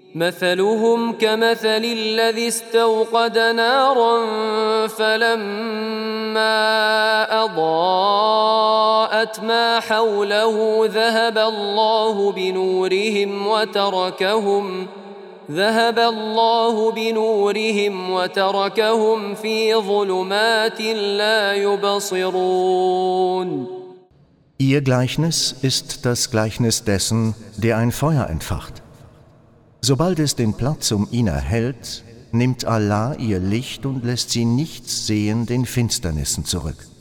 مثلهم كمثل الذي استوقد نارا فلما أضاءت ما حوله ذهب الله بنورهم وتركهم في ظلمات لا يبصرون. Ihr Gleichnis ist das Gleichnis dessen, der ein Feuer entfacht. Sobald es den Platz um ihn erhellt, nimmt Allah ihr Licht und lässt sie nichts sehen den Finsternissen zurück.